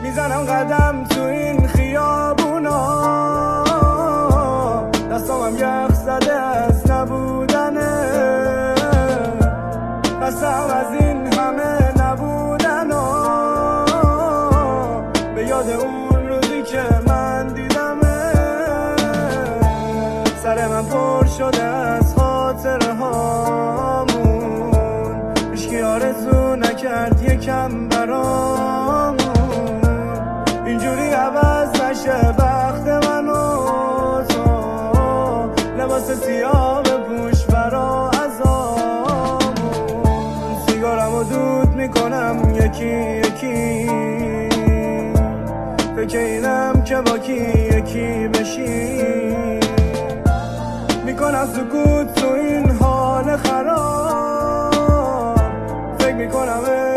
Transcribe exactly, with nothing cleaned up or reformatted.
میزنم قدم تو این خیابونا، دستامم یخ زده از نبودنه، قسم از این همه نبودن و به یاد اون روزی که من دیدمه. سر من پر شده از خاطره هامون، هیچکی آرزو نکرد یکم برامون، اینجوری عوض نشه بخت من و تو، لباس سیاه بپوش برا عزامون، سیگارمو دود میکنم یکی یکی، فکر اینم که با کی یکی بشی، میکنم سکوت تو این حال خراب، فکر میکنم